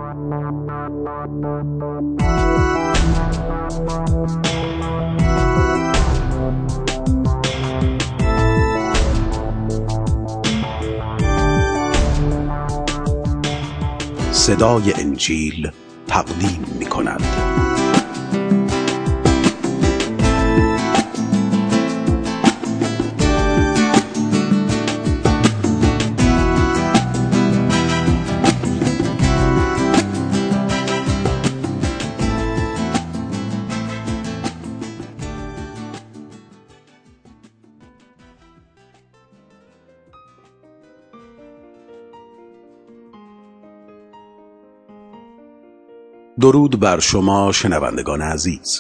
صدای انجیل تقدیم می‌کند. درود بر شما شنوندگان عزیز.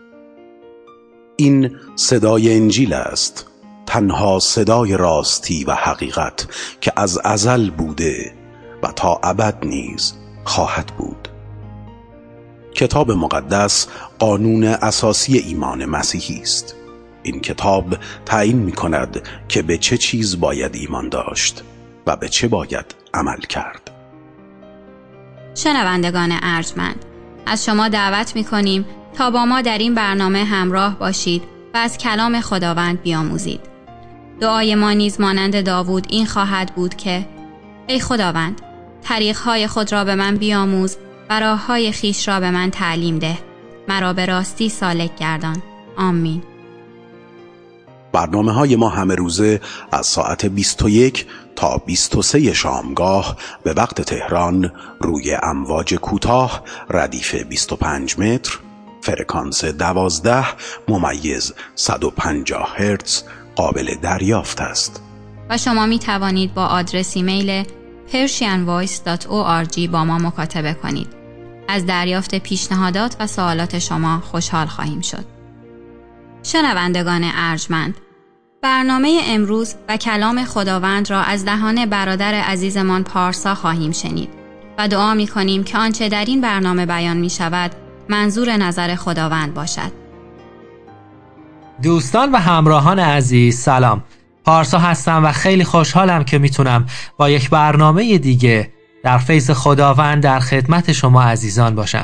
این صدای انجیل است، تنها صدای راستی و حقیقت که از ازل بوده و تا ابد نیز خواهد بود. کتاب مقدس قانون اساسی ایمان مسیحی است. این کتاب تعیین می‌کند که به چه چیز باید ایمان داشت و به چه باید عمل کرد. شنوندگان ارجمند، از شما دعوت می‌کنیم تا با ما در این برنامه همراه باشید و از کلام خداوند بیاموزید. دعای ما نیز مانند داوود این خواهد بود که ای خداوند، طریق‌های خود را به من بیاموز و راه‌های خویش را به من تعلیم ده. مرا به راستی سالک گردان. آمین. برنامه‌های ما همه روزه از ساعت 21 تا 23 شامگاه به وقت تهران روی امواج کوتاه ردیف 25 متر، فرکانس 12 ممیز 150 هرتز قابل دریافت است. و شما می توانید با آدرس ایمیل persianvoice.org با ما مکاتبه کنید. از دریافت پیشنهادات و سوالات شما خوشحال خواهیم شد. شنوندگان ارجمند، برنامه امروز و کلام خداوند را از دهان برادر عزیزمان پارسا خواهیم شنید و دعا می کنیم که آنچه در این برنامه بیان می شود منظور نظر خداوند باشد. دوستان و همراهان عزیز، سلام. پارسا هستم و خیلی خوشحالم که میتونم با یک برنامه دیگه در فیض خداوند در خدمت شما عزیزان باشم.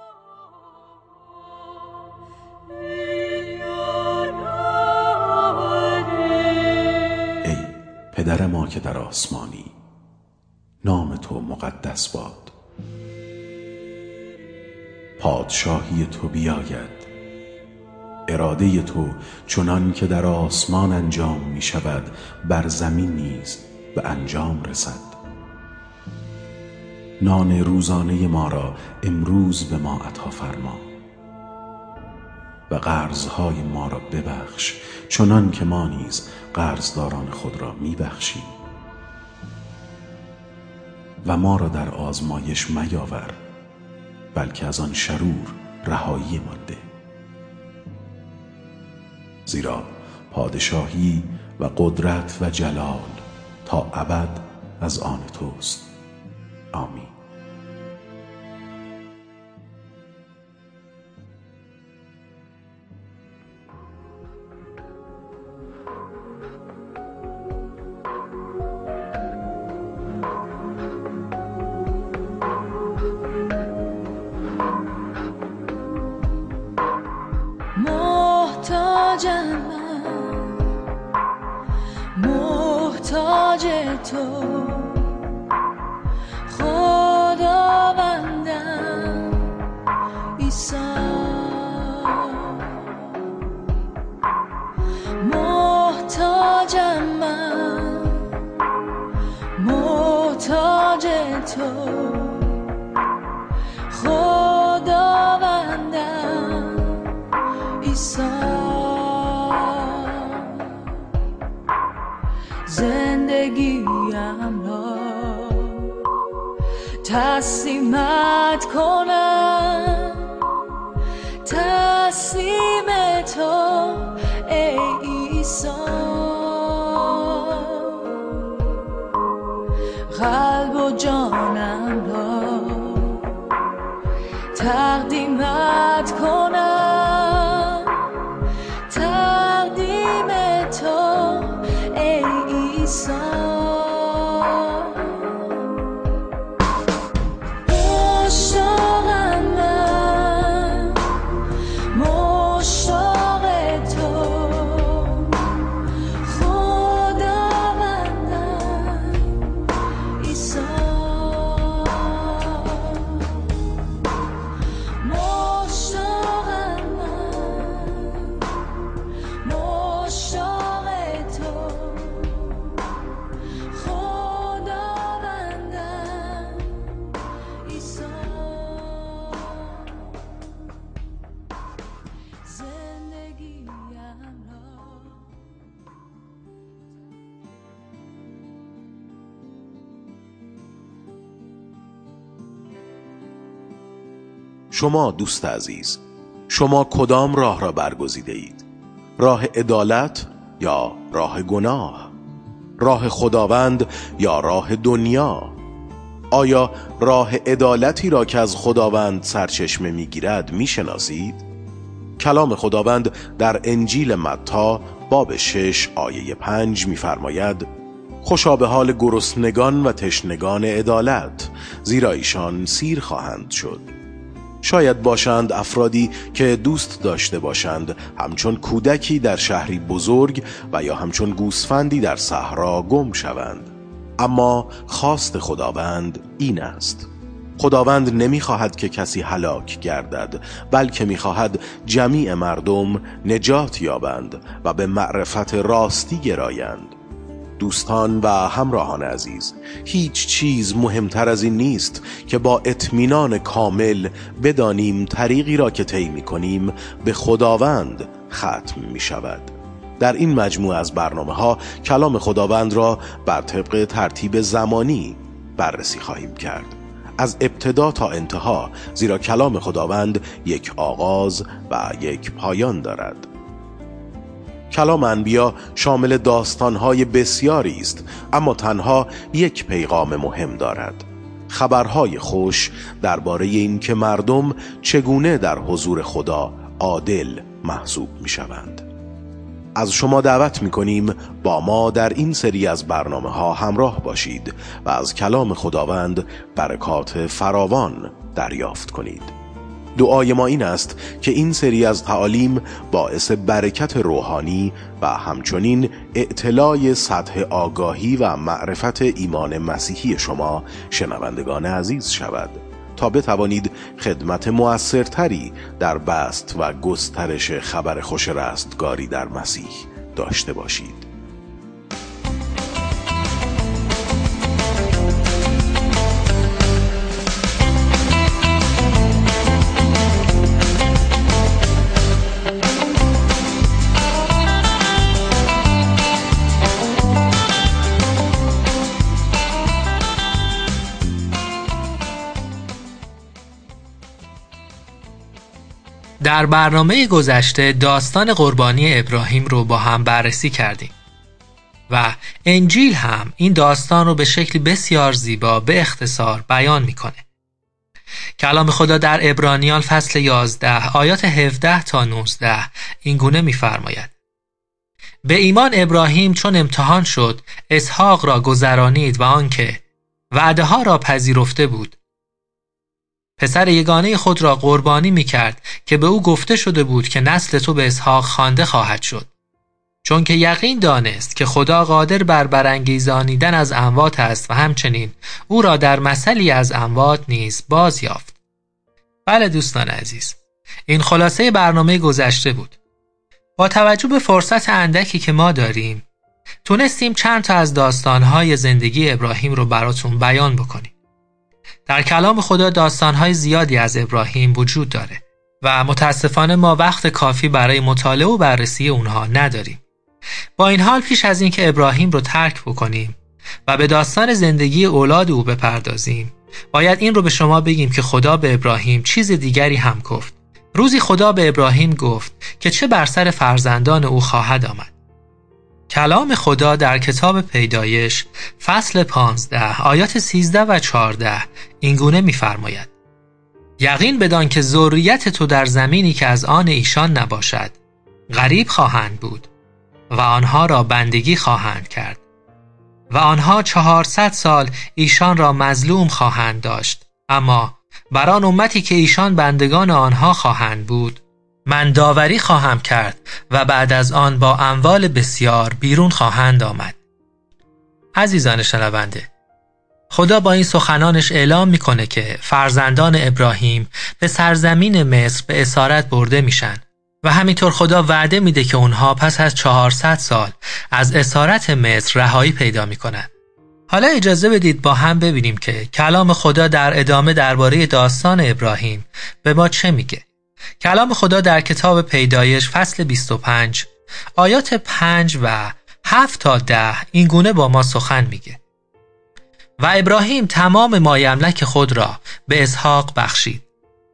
پدر ما که در آسمانی، نام تو مقدس باد. پادشاهی تو بیاید. اراده تو چنان که در آسمان انجام می شود بر زمین نیز به انجام رسد. نان روزانه ما را امروز به ما عطا فرما و قرضهای ما را ببخش چنان که ما نیز قرضداران خود را میبخشیم و ما را در آزمایش میاور، بلکه از آن شرور رهایی ما ده. زیرا پادشاهی و قدرت و جلال تا ابد از آن توست. آمین. محتاج تو خداوندم عیسی، محتاجم من، محتاج تو خداوندم عیسی. زندگیم را تسلیمت کنم، تسلیم تو ای عیسی. قلب و جانم را تقدیمت کنم، تقدیم تو ای عیسی. شما دوست عزیز، شما کدام راه را برگزیده اید؟ راه عدالت یا راه گناه؟ راه خداوند یا راه دنیا؟ آیا راه عدالتی را که از خداوند سرچشمه می‌گیرد می‌شناسید؟ کلام خداوند در انجیل متی باب 6 آیه 5 می‌فرماید: خوشا به حال گرسنگان و تشنگان عدالت، زیرا ایشان سیر خواهند شد. شاید باشند افرادی که دوست داشته باشند همچون کودکی در شهری بزرگ و یا همچون گوسفندی در صحرا گم شوند، اما خواست خداوند این است: خداوند نمیخواهد که کسی هلاک گردد، بلکه میخواهد جمیع مردم نجات یابند و به معرفت راستی گرایند. دوستان و همراهان عزیز، هیچ چیز مهمتر از این نیست که با اطمینان کامل بدانیم طریقی را که طی می‌کنیم به خداوند ختم می‌شود. در این مجموعه از برنامه‌ها کلام خداوند را بر طبق ترتیب زمانی بررسی خواهیم کرد، از ابتدا تا انتها، زیرا کلام خداوند یک آغاز و یک پایان دارد. کلام انبیا شامل داستان‌های بسیاری است، اما تنها یک پیغام مهم دارد: خبرهای خوش درباره این که مردم چگونه در حضور خدا عادل محسوب می‌شوند. از شما دعوت می‌کنیم با ما در این سری از برنامه‌ها همراه باشید و از کلام خداوند برکات فراوان دریافت کنید. دعای ما این است که این سری از تعالیم باعث برکت روحانی و همچنین اطلاع سطح آگاهی و معرفت ایمان مسیحی شما شنوندگان عزیز شود، تا بتوانید خدمت مؤثرتری در بسط و گسترش خبر خوش رستگاری در مسیح داشته باشید. در برنامه گذشته داستان قربانی ابراهیم رو با هم بررسی کردیم و انجیل هم این داستان رو به شکلی بسیار زیبا به اختصار بیان میکنه. کلام خدا در عبرانیان فصل 11 آیات 17 تا 19 این گونه میفرماید: به ایمان ابراهیم چون امتحان شد اسحاق را گذرانید و آنکه وعده ها را پذیرفته بود پسر یگانه خود را قربانی می‌کرد که به او گفته شده بود که نسل تو به اسحاق خوانده خواهد شد، چون که یقین دانست که خدا قادر بر برانگیزانیدن از اموات است و همچنین او را در مثلی از اموات نیز باز یافت. بله دوستان عزیز، این خلاصه برنامه گذشته بود. با توجه به فرصت اندکی که ما داریم تونستیم چند تا از داستان‌های زندگی ابراهیم رو براتون بیان بکنیم. در کلام خدا داستان‌های زیادی از ابراهیم وجود داره و متاسفانه ما وقت کافی برای مطالعه و بررسی اونها نداریم. با این حال پیش از اینکه ابراهیم رو ترک بکنیم و به داستان زندگی اولاد او بپردازیم، باید این رو به شما بگیم که خدا به ابراهیم چیز دیگری هم گفت. روزی خدا به ابراهیم گفت که چه بر سر فرزندان او خواهد آمد. کلام خدا در کتاب پیدایش فصل 15 آیات 13 و 14 این گونه می‌فرماید: یقین بدان که ذریت تو در زمینی که از آن ایشان نباشد غریب خواهند بود و آنها را بندگی خواهند کرد و آنها 400 سال ایشان را مظلوم خواهند داشت، اما بر آن امتی که ایشان بندگان آنها خواهند بود من داوری خواهم کرد و بعد از آن با اموال بسیار بیرون خواهند آمد. عزیزان شنونده، خدا با این سخنانش اعلام میکنه که فرزندان ابراهیم به سرزمین مصر به اسارت برده میشن و همینطور خدا وعده میده که اونها پس از 400 سال از اسارت مصر رهایی پیدا میکنن. حالا اجازه بدید با هم ببینیم که کلام خدا در ادامه درباره داستان ابراهیم به ما چه میگه. کلام خدا در کتاب پیدایش فصل 25 آیات 5 و 7 تا 10 این گونه با ما سخن میگه: و ابراهیم تمام مایملک خود را به اسحاق بخشید.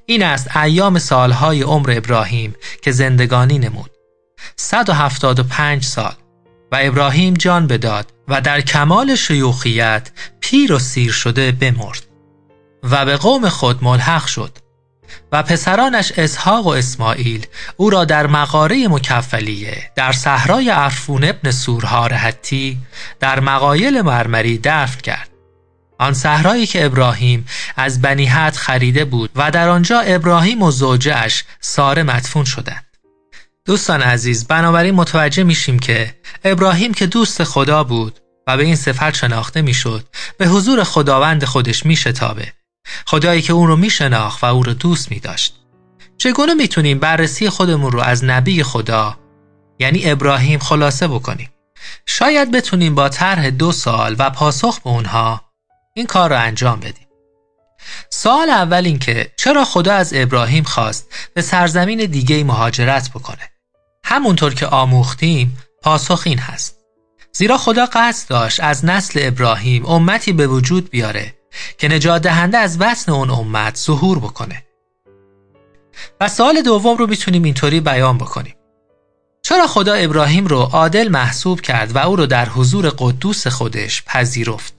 این است ایام سالهای عمر ابراهیم که زندگانی نمود 175 سال و ابراهیم جان بداد و در کمال شیوخیت پیر و سیر شده بمرد و به قوم خود ملحق شد و پسرانش اسحاق و اسماعیل او را در مغاره مکفلیه در صحرای عرفون ابن سورهار حتی در مغایل مرمری دفن کرد. آن صحرایی که ابراهیم از بنی حت خریده بود و در آنجا ابراهیم و زوجه‌اش ساره مدفون شدند. دوستان عزیز، بنابراین متوجه میشیم که ابراهیم که دوست خدا بود و به این صفت شناخته میشد، به حضور خداوند خودش میشتابه، خدایی که اون رو میشناخت و او رو دوست میداشت. چگونه میتونیم بررسی خودمون رو از نبی خدا یعنی ابراهیم خلاصه بکنیم؟ شاید بتونیم با طرح 2 سوال و پاسخ به اونها این کار رو انجام بدیم. سوال اول این که چرا خدا از ابراهیم خواست به سرزمین دیگه مهاجرت بکنه؟ همونطور که آموختیم پاسخ این هست: زیرا خدا قصد داشت از نسل ابراهیم امتی به وجود بیاره که نجات دهنده از بطن اون امت ظهور بکنه. و سوال دوم رو میتونیم اینطوری بیان بکنیم: چرا خدا ابراهیم رو عادل محسوب کرد و او رو در حضور قدوس خودش پذیرفت؟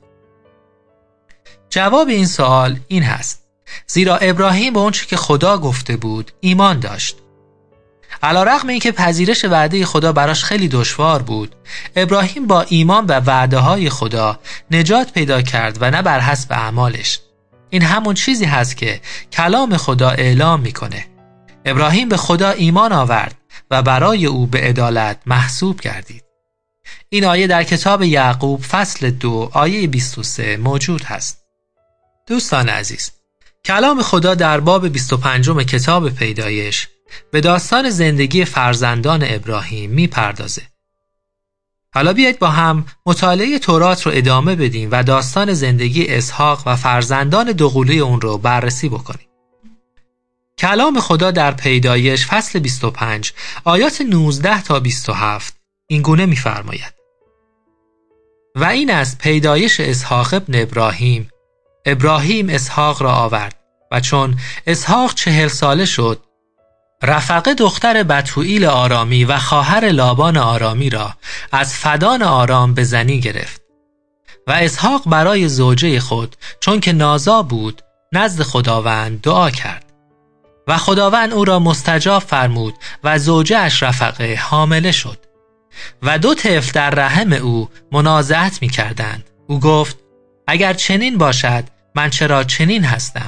جواب این سوال این هست: زیرا ابراهیم به اونچه که خدا گفته بود ایمان داشت. علی‌رغم اینکه پذیرش وعده خدا براش خیلی دشوار بود، ابراهیم با ایمان به وعده‌های خدا نجات پیدا کرد و نه بر حسب اعمالش. این همون چیزی هست که کلام خدا اعلام میکنه: ابراهیم به خدا ایمان آورد و برای او به عدالت محسوب گردید. این آیه در کتاب یعقوب فصل 2 آیه 23 موجود هست. دوستان عزیز، کلام خدا در باب 25 کتاب پیدایش به داستان زندگی فرزندان ابراهیم میپردازه. حالا بیایید با هم مطالعه تورات رو ادامه بدیم و داستان زندگی اسحاق و فرزندان دوقلوی اون رو بررسی بکنیم. کلام خدا در پیدایش فصل 25 آیات 19 تا 27 این گونه می‌فرماید: و این از پیدایش اسحاق ابن ابراهیم. ابراهیم اسحاق را آورد و چون اسحاق 40 ساله شد، رفقه دختر بتوئیل آرامی و خواهر لابان آرامی را از فدان آرام به زنی گرفت. و اسحاق برای زوجه خود چون که نازا بود نزد خداوند دعا کرد و خداوند او را مستجاب فرمود و زوجه اش رفقه حامله شد و 2 طفل در رحم او منازعت می کردند. او گفت: اگر چنین باشد من چرا چنین هستم؟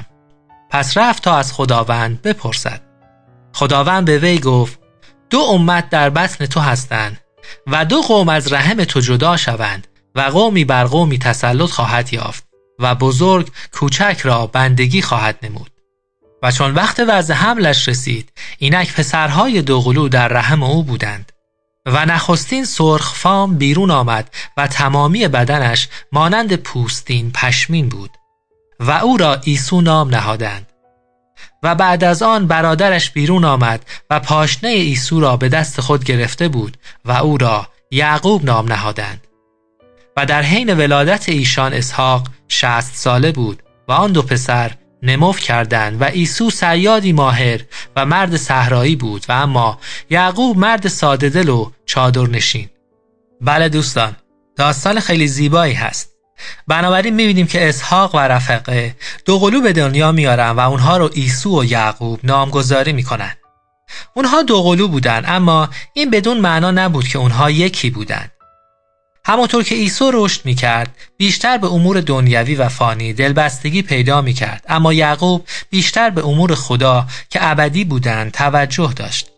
پس رفت تا از خداوند بپرسد. خداوند به وی گفت: 2 امت در بطن تو هستند و 2 قوم از رحم تو جدا شوند و قومی بر قومی تسلط خواهد یافت و بزرگ کوچک را بندگی خواهد نمود. و چون وقت وضع حملش رسید، اینک پسرهای دوقلو در رحم او بودند و نخستین سرخ فام بیرون آمد و تمامی بدنش مانند پوستین پشمین بود و او را عیسی نام نهادند. و بعد از آن برادرش بیرون آمد و پاشنه عیسی را به دست خود گرفته بود و او را یعقوب نام نهادند. و در حین ولادت ایشان اسحاق 60 ساله بود و آن 2 پسر نمو کردند و عیسی صیادی ماهر و مرد صحرایی بود و اما یعقوب مرد ساده دل و چادرنشین. بله دوستان، داستان خیلی زیبایی هست. بنابراین می‌بینیم که اسحاق و رفقه دوقلو به دنیا میارن و اونها رو عیسی و یعقوب نامگذاری میکنن. اونها دوقلو بودن، اما این بدون معنا نبود که اونها یکی بودن. همونطور که عیسی رشد میکرد بیشتر به امور دنیوی و فانی دلبستگی پیدا میکرد، اما یعقوب بیشتر به امور خدا که ابدی بودند توجه داشت.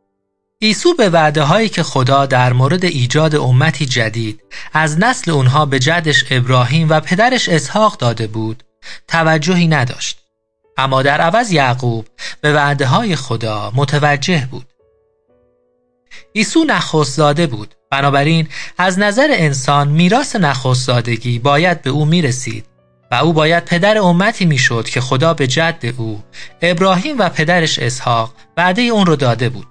عیسی به وعده هایی که خدا در مورد ایجاد امتی جدید از نسل اونها به جدش ابراهیم و پدرش اسحاق داده بود توجهی نداشت، اما در عوض یعقوب به وعده های خدا متوجه بود. عیسی نخست زاده بود، بنابراین از نظر انسان میراث نخست زادگی باید به او میرسید و او باید پدر امتی میشد که خدا به جد او ابراهیم و پدرش اسحاق وعده اون رو داده بود.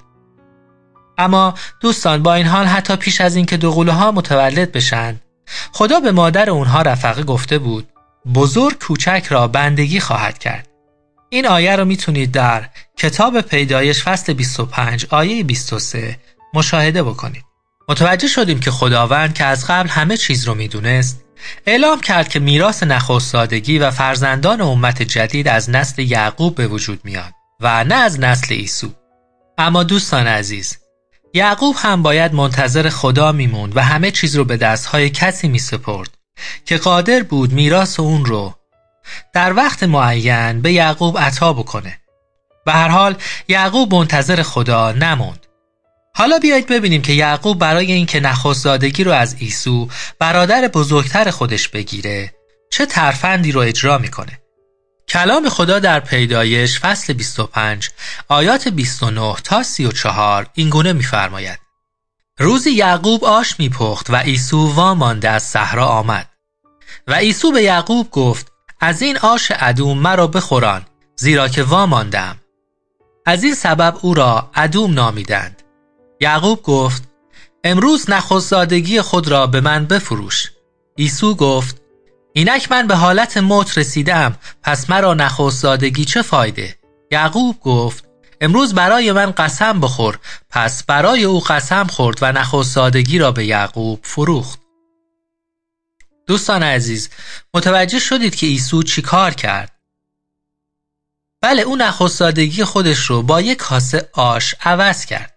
اما دوستان، با این حال حتی پیش از این که دوقلوها متولد بشن، خدا به مادر اونها رفقه گفته بود: بزرگ کوچک را بندگی خواهد کرد. این آیه رو میتونید در کتاب پیدایش فصل 25 آیه 23 مشاهده بکنید. متوجه شدیم که خداوند که از قبل همه چیز رو میدونست، اعلام کرد که میراث نخستزادگی و فرزندان امت جدید از نسل یعقوب به وجود میاد و نه از نسل عیسی. اما دوستان عزیز، یعقوب هم باید منتظر خدا میموند و همه چیز رو به دستهای کسی میسپرد که قادر بود میراث اون رو در وقت معین به یعقوب عطا بکنه. به هر حال یعقوب منتظر خدا نموند. حالا بیایید ببینیم که یعقوب برای اینکه نخستزادگی رو از عیسی برادر بزرگتر خودش بگیره چه ترفندی رو اجرا میکنه. کلام خدا در پیدایش فصل 25 آیات 29 تا 34 اینگونه میفرماید: روزی یعقوب آش میپخت و عیسی وامانده از صحرا آمد و عیسی به یعقوب گفت: از این آش ادوم مرا بخوران، زیرا که واماندم. از این سبب او را ادوم نامیدند. یعقوب گفت: امروز نخستزادگی خود را به من بفروش. عیسی گفت: اینک من به حالت موت رسیدم، پس مرا نخستزادگی چه فایده؟ یعقوب گفت: امروز برای من قسم بخور. پس برای او قسم خورد و نخستزادگی را به یعقوب فروخت. دوستان عزیز، متوجه شدید که عیسی چی کار کرد؟ بله، اون نخستزادگی خودش رو با یک کاسه آش عوض کرد.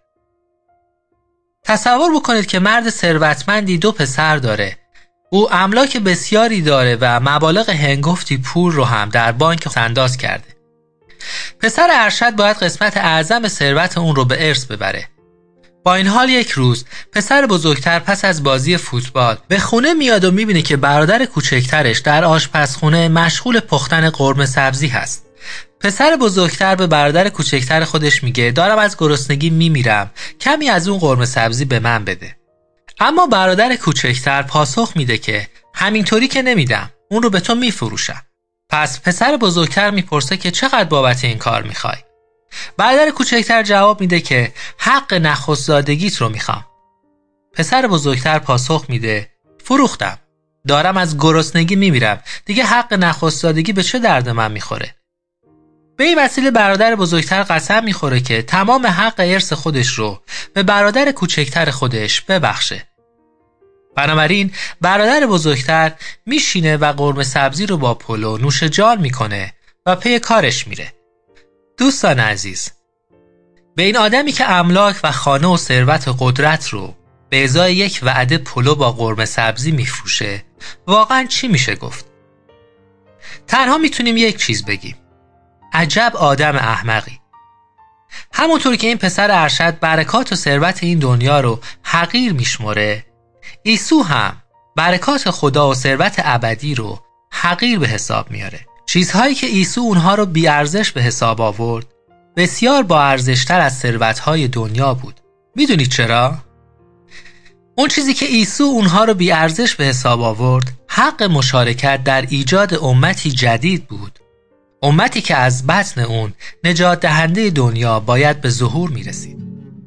تصور بکنید که مرد ثروتمندی 2 پسر داره. او املاک بسیاری داره و مبالغ هنگفتی پول رو هم در بانک انداز کرده. پسر ارشد باید قسمت اعظم ثروت اون رو به ارث ببره. با این حال یک روز پسر بزرگتر پس از بازی فوتبال به خونه میاد و میبینه که برادر کوچکترش در آشپزخونه مشغول پختن قرمه سبزی هست. پسر بزرگتر به برادر کوچکتر خودش میگه: دارم از گرسنگی میمیرم، کمی از اون قرمه سبزی به من بده. اما برادر کوچکتر پاسخ میده که همینطوری که نمیدم، اون رو به تو میفروشم. پس پسر بزرگتر میپرسه که چقدر بابت این کار میخوای؟ برادر کوچکتر جواب میده که حق نخستزادگیت رو میخوام. پسر بزرگتر پاسخ میده: فروختم، دارم از گرسنگی میمیرم، دیگه حق نخستزادگی به چه درد من میخوره؟ به این وسیله برادر بزرگتر قسم میخوره که تمام حق ارث خودش رو به برادر کوچکتر خودش ببخشه. بنابراین برادر بزرگتر میشینه و قرمه سبزی رو با پلو نوش جان میکنه و پی کارش میره. دوستان عزیز، به این آدمی که املاک و خانه و ثروت و قدرت رو به ازای یک وعده پلو با قرمه سبزی میفروشه، واقعا چی میشه گفت؟ تنها میتونیم یک چیز بگیم: عجب آدم احمقی. همونطور که این پسر ارشد برکات و ثروت این دنیا رو حقیر میشمره، عیسی هم برکات خدا و ثروت ابدی رو حقیر به حساب میاره. چیزهایی که عیسی اونها رو بی‌ارزش به حساب آورد، بسیار با ارزشتر از ثروت‌های دنیا بود. میدونید چرا؟ اون چیزی که عیسی اونها رو بی‌ارزش به حساب آورد، حق مشارکت در ایجاد امتی جدید بود. امتی که از بطن اون نجات دهنده دنیا باید به ظهور میرسید.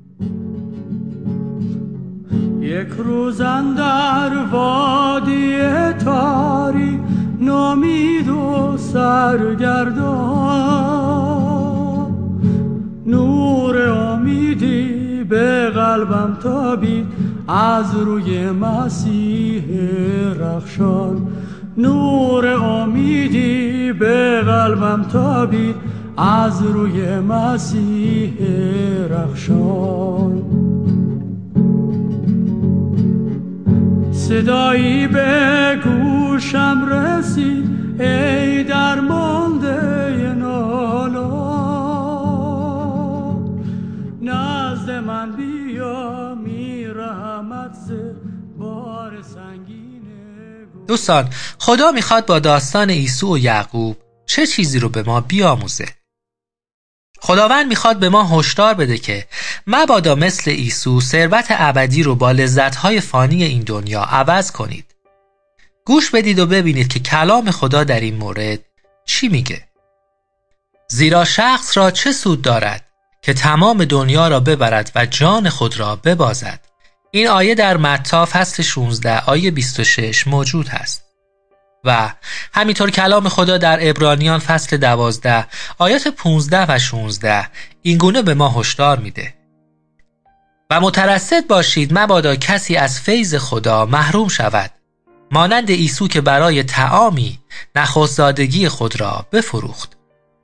یک روز اندر وادی تاری نامید و سرگردان، نور امیدی به قلبم تابید از روی مسیح رخشان. نور امیدی به قلبم تابید از روی مسیح رخشان. صدایی به گوشم رسید: ای درمانده نالان، نزد من بیا، میرحمت ز بار سنگین. دوستان، خدا میخواد با داستان عیسی و یعقوب چه چیزی رو به ما بیاموزه؟ خداوند میخواد به ما هشدار بده که مبادا مثل عیسی ثروت ابدی رو با لذت‌های فانی این دنیا عوض کنید. گوش بدید و ببینید که کلام خدا در این مورد چی میگه. زیرا شخص را چه سود دارد که تمام دنیا را ببرد و جان خود را ببازد؟ این آیه در متی فصل 16 آیه 26 موجود هست. و همینطور کلام خدا در عبرانیان فصل 12 آیات 15 و 16 اینگونه به ما هشدار میده: و مترصد باشید مبادا کسی از فیض خدا محروم شود، مانند عیسی که برای طعامی نخست‌زادگی خود را بفروخت.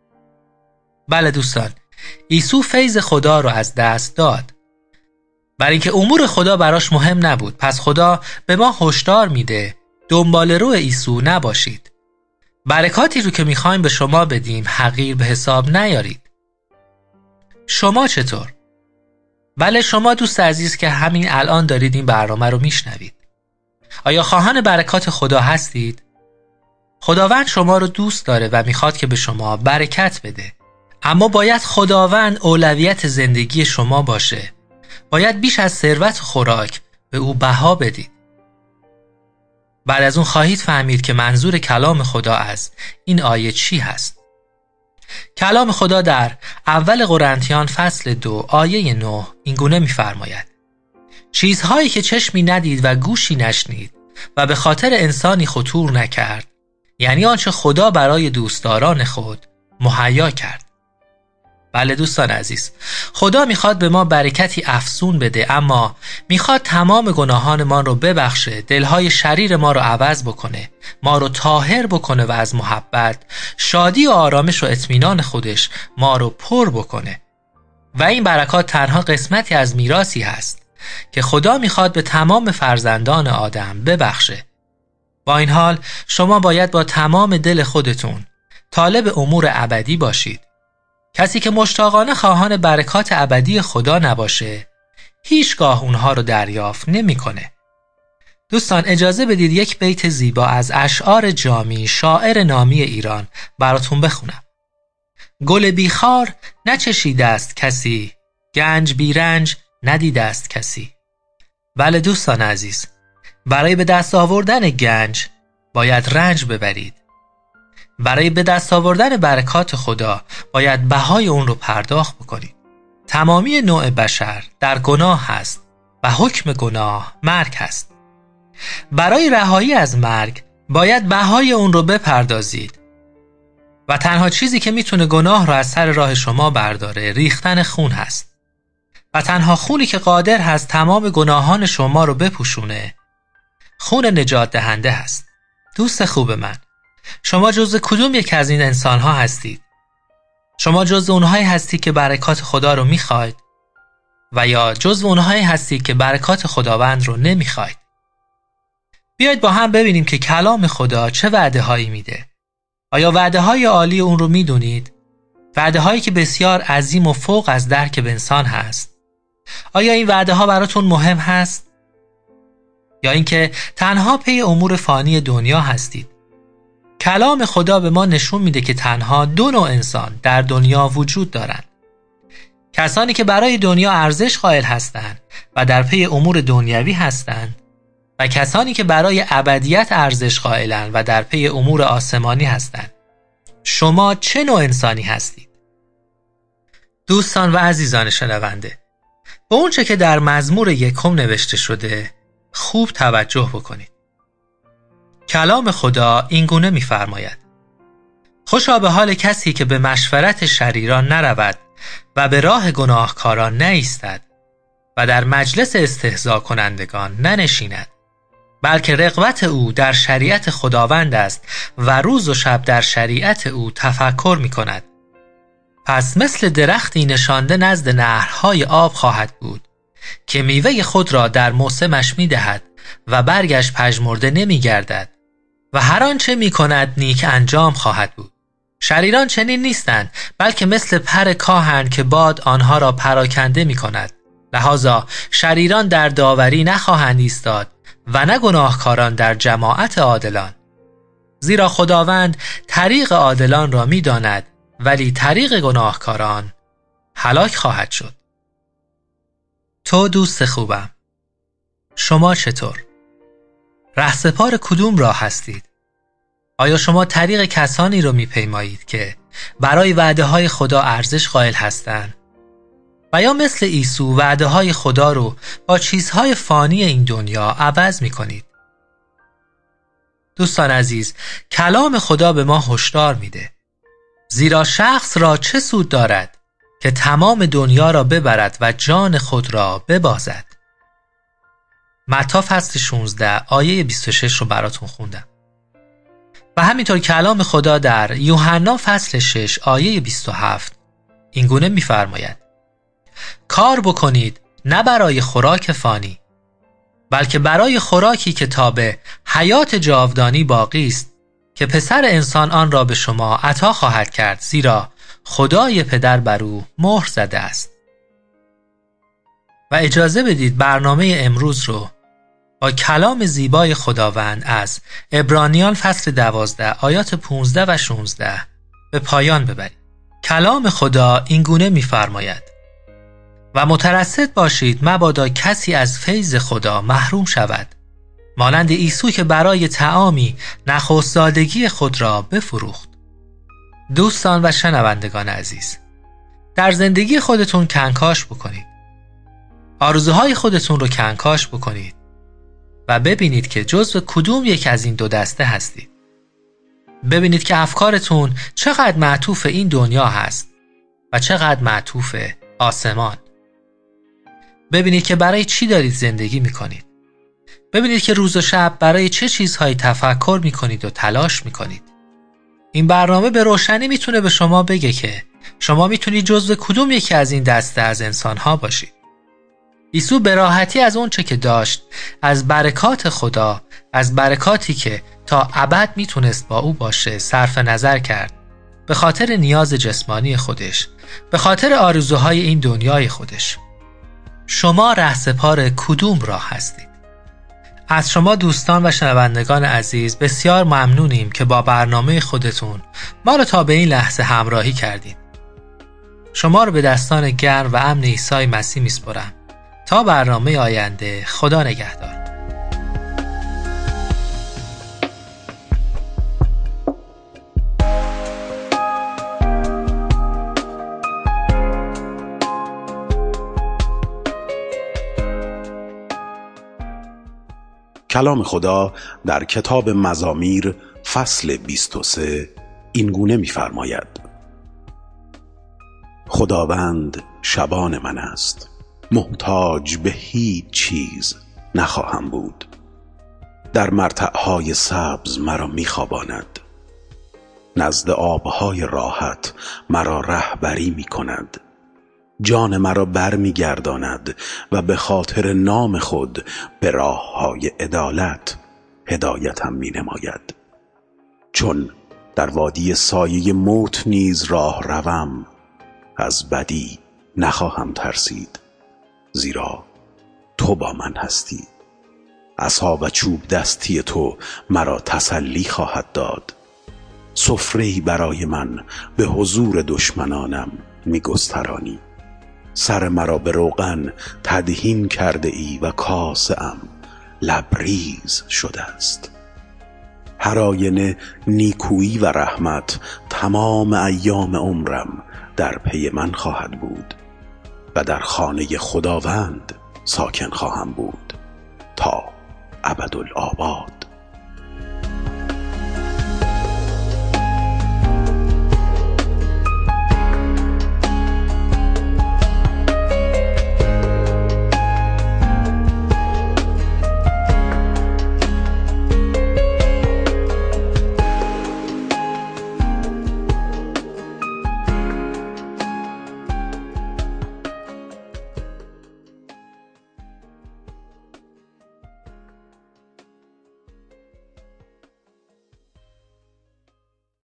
بله دوستان، عیسی فیض خدا را از دست داد، برای اینکه امور خدا براش مهم نبود. پس خدا به ما هشدار میده دنبال رو عیسی نباشید. برکاتی رو که میخوایم به شما بدیم حقیر به حساب نیارید. شما چطور؟ بله، شما دوست عزیز که همین الان دارید این برنامه رو میشنوید، آیا خواهان برکات خدا هستید؟ خداوند شما رو دوست داره و میخواد که به شما برکت بده، اما باید خداوند اولویت زندگی شما باشه. باید بیش از ثروت و خوراک به او بها بدید. بعد از اون خواهید فهمید که منظور کلام خدا از این آیه چی هست. کلام خدا در اول قرنتیان فصل 2 آیه 9 اینگونه می‌فرماید: چیزهایی که چشمی ندید و گوشی نشنید و به خاطر انسانی خطور نکرد، یعنی آنچه خدا برای دوستداران خود مهیا کرد. بله دوستان عزیز، خدا میخواد به ما برکتی افزون بده، اما میخواد تمام گناهان ما رو ببخشه، دلهای شریر ما رو عوض بکنه، ما رو طاهر بکنه و از محبت، شادی و آرامش و اطمینان خودش ما رو پر بکنه. و این برکات تنها قسمتی از میراثی هست که خدا میخواد به تمام فرزندان آدم ببخشه. با این حال شما باید با تمام دل خودتون طالب امور ابدی باشید. کسی که مشتاقانه خواهان برکات ابدی خدا نباشه، هیچگاه اونها رو دریافت نمی‌کنه. دوستان اجازه بدید یک بیت زیبا از اشعار جامی، شاعر نامی ایران، براتون بخونم. گل بیخار نچشیده است کسی، گنج بیرنج ندیده است کسی. بله دوستان عزیز، برای به دست آوردن گنج باید رنج ببرید. برای به دست آوردن برکات خدا باید بهای اون رو پرداخت بکنید. تمامی نوع بشر در گناه هست و حکم گناه مرگ هست. برای رهایی از مرگ باید بهای اون رو بپردازید و تنها چیزی که میتونه گناه رو از سر راه شما برداره ریختن خون هست و تنها خونی که قادر هست تمام گناهان شما رو بپوشونه خون نجات دهنده هست. دوست خوب من، شما جزو کدوم یک از این انسان ها هستید؟ شما جزو اونهایی هستید که برکات خدا رو میخواید و یا جزو اونهایی هستید که برکات خداوند رو نمیخواید؟ بیایید با هم ببینیم که کلام خدا چه وعده هایی میده. آیا وعده های عالی اون رو میدونید؟ وعده هایی که بسیار عظیم و فوق از درک انسان هست. آیا این وعده ها براتون مهم هست؟ یا اینکه تنها پی امور فانی دنیا هستید؟ کلام خدا به ما نشون میده که تنها دو نوع انسان در دنیا وجود دارند. کسانی که برای دنیا ارزش قائل هستند و در پی امور دنیوی هستند و کسانی که برای ابدیت ارزش قائلند و در پی امور آسمانی هستند. شما چه نوع انسانی هستید؟ دوستان و عزیزان شنونده، به اونچه که در مزمور 1 نوشته شده خوب توجه بکنید. کلام خدا اینگونه می‌فرماید: خوشا به حال کسی که به مشورت شریران نرود و به راه گناهکاران نایستد و در مجلس استهزا کنندگان ننشیند، بلکه رغبت او در شریعت خداوند است و روز و شب در شریعت او تفکر می‌کند. پس مثل درختی نشانده نزد نهرهای آب خواهد بود که میوه خود را در موسمش می‌دهد و برگش پژمرده نمی‌گردد و هر آنچه می‌کند نیک انجام خواهد بود. شریران چنین نیستند، بلکه مثل پر کاهند که باد آنها را پراکنده می‌کند. لذا شریران در داوری نخواهند ایستاد و نه گناهکاران در جماعت عادلان. زیرا خداوند طریق عادلان را می‌داند، ولی طریق گناهکاران هلاک خواهد شد. تو دوست خوبم، شما چطور؟ رهسپار کدوم راه هستید؟ آیا شما طریق کسانی رو میپیمایید که برای وعده های خدا ارزش قائل هستند و یا مثل عیسی وعده های خدا رو با چیزهای فانی این دنیا عوض میکنید؟ دوستان عزیز، کلام خدا به ما هشدار میده. زیرا شخص را چه سود دارد که تمام دنیا را ببرد و جان خود را ببازد؟ متی فصل 16 آیه 26 رو براتون خوندم. و همینطور کلام خدا در یوحنا فصل 6 آیه 27 اینگونه می‌فرماید: کار بکنید نه برای خوراک فانی، بلکه برای خوراکی که تا به حیات جاودانی باقی است، که پسر انسان آن را به شما عطا خواهد کرد، زیرا خدای پدر بر او مهر زده است. و اجازه بدید برنامه امروز رو با کلام زیبای خداوند از عبرانیان فصل 12 آیات 15 و 16 به پایان ببریم. کلام خدا اینگونه می‌فرماید: و مترصد باشید مبادا کسی از فیض خدا محروم شود، مانند عیسی که برای طعامی نخست‌زادگی خود را بفروخت. دوستان و شنوندگان عزیز، در زندگی خودتون کنکاش بکنید. آرزوهای خودتون رو کنکاش بکنید و ببینید که جزو کدوم یک از این دو دسته هستید. ببینید که افکارتون چقدر معطوف این دنیا هست و چقدر معطوف آسمان. ببینید که برای چی دارید زندگی میکنید. ببینید که روز و شب برای چه چیزهایی تفکر میکنید و تلاش میکنید. این برنامه به روشنی میتونه به شما بگه که شما میتونید جزو کدوم یکی از این دسته از انسانها باشید. عیسی به راحتی از اون چه که داشت، از برکات خدا، از برکاتی که تا ابد میتونست با او باشه، صرف نظر کرد، به خاطر نیاز جسمانی خودش، به خاطر آرزوهای این دنیای خودش. شما رهسپار کدوم راه هستید؟ از شما دوستان و شنوندگان عزیز بسیار ممنونیم که با برنامه خودتون ما رو تا به این لحظه همراهی کردید. شما رو به دستان گرم و امن عیسی مسیح میسپارم. تا برنامه آینده، خدا نگهدار. کلام خدا در کتاب مزامیر فصل 23 اینگونه می‌فرماید: خداوند شبان من است، محتاج به هیچ چیز نخواهم بود. در مرتعهای سبز مرا می‌خواباند، نزد آبهای راحت مرا رهبری می‌کند. جان مرا بر می‌گرداند و به خاطر نام خود به راه‌های عدالت هدایتم می‌نماید. چون در وادی سایه موت نیز راه روم، از بدی نخواهم ترسید، زیرا تو با من هستی. عصا و چوب دستی تو مرا تسلی خواهد داد. سفره‌ای برای من به حضور دشمنانم می‌گسترانی. سر مرا به روغن تدهین کرده ای و کاسه‌ام لبریز شده است. هر آینه نیکویی و رحمت تمام ایام عمرم در پی من خواهد بود و در خانه خداوند ساکن خواهم بود تا ابدالآباد.